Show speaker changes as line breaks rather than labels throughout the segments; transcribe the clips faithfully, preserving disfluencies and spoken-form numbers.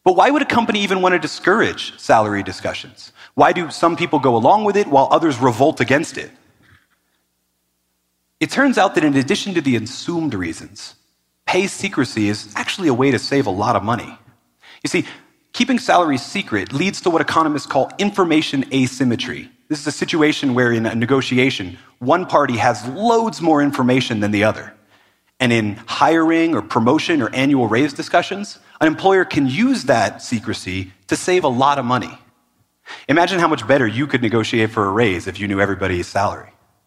But why would a company even want to discourage salary discussions? Why do some people go along with it while others revolt against it? It turns out that in addition to the assumed reasons, pay secrecy is actually a way to save a lot of money. You see, keeping salaries secret leads to what economists call information asymmetry. This is a situation where in a negotiation, one party has loads more information than the other. And in hiring or promotion or annual raise discussions, an employer can use that secrecy to save a lot of money. Imagine how much better you could negotiate for a raise if you knew everybody's salary.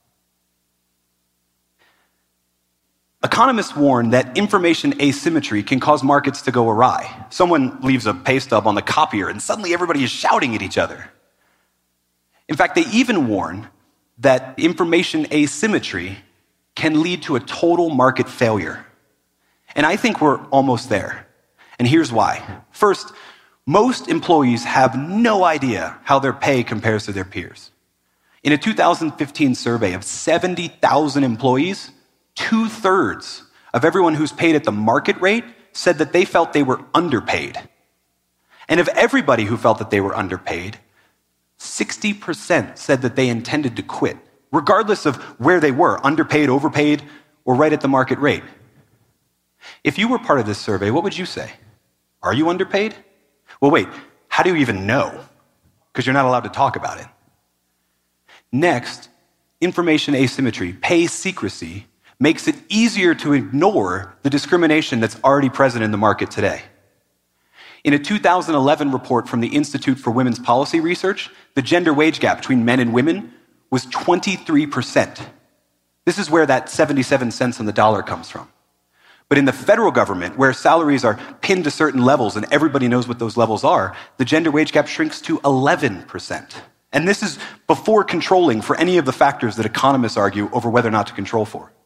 Economists warn that information asymmetry can cause markets to go awry. Someone leaves a pay stub on the copier and suddenly everybody is shouting at each other. In fact, they even warn that information asymmetry can lead to a total market failure. And I think we're almost there. And here's why. First, most employees have no idea how their pay compares to their peers. In a two thousand fifteen survey of seventy thousand employees, two-thirds of everyone who's paid at the market rate said that they felt they were underpaid. And of everybody who felt that they were underpaid, sixty percent said that they intended to quit, regardless of where they were, underpaid, overpaid, or right at the market rate. If you were part of this survey, what would you say? Are you underpaid? Well, wait, how do you even know? Because you're not allowed to talk about it. Next, information asymmetry, pay secrecy, makes it easier to ignore the discrimination that's already present in the market today. In a two thousand eleven report from the Institute for Women's Policy Research, the gender wage gap between men and women was twenty-three percent. This is where that seventy-seven cents on the dollar comes from. But in the federal government, where salaries are pinned to certain levels and everybody knows what those levels are, the gender wage gap shrinks to eleven percent. And this is before controlling for any of the factors that economists argue over whether or not to control for.